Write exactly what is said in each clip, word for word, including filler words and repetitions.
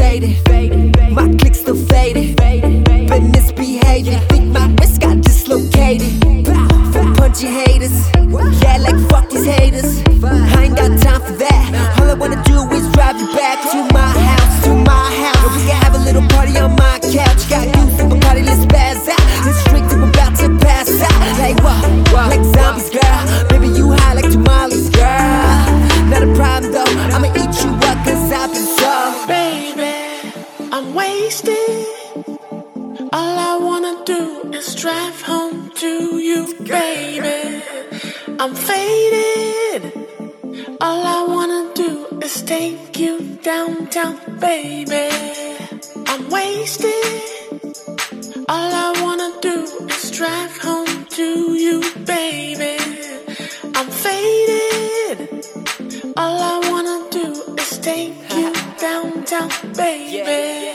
faded. My click still faded. But misbehaving, think my wrist got dislocated. From punchy haters, yeah, like fuck these haters. I ain't got time for that. All I wanna do is drive you back to my house, to my house. We can have a little party on my couch. Got you from a party, let's spaz out. Let's drink till I'm about to pass out. Like what? Like zombies, girl. Baby, you high like tamales, girl. Not a problem though, I'ma eat you up cause I've been so. Baby, I'm wasted. All I wanna do is drive home to you, baby. I'm faded. All I wanna do is take you downtown, baby. I'm wasted. All I wanna do is drive home to you, baby. I'm faded. All I wanna do is take you downtown, baby.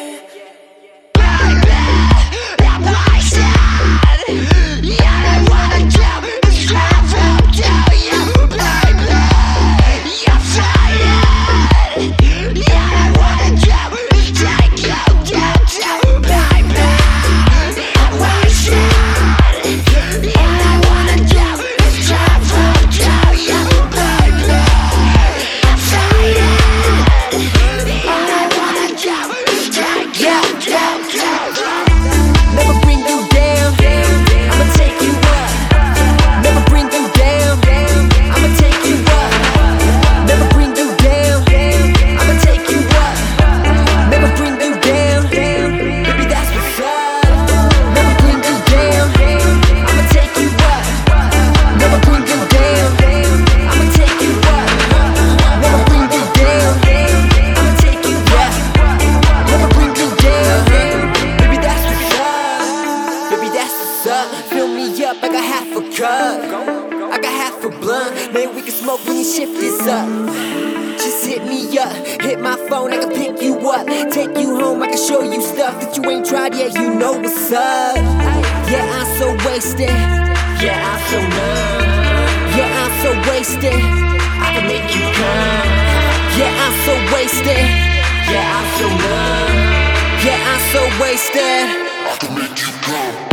Fill me up, I got half a cup, I got half a blunt. Man, we can smoke when you shift this up. Just hit me up, hit my phone, I can pick you up. Take you home, I can show you stuff that you ain't tried yet, you know what's up. Yeah, I'm so wasted. Yeah, I'm so numb. Yeah, I'm so wasted. I can make you come. Yeah, I'm so wasted. Yeah, I'm so numb. Yeah, I'm so wasted. I can make you come.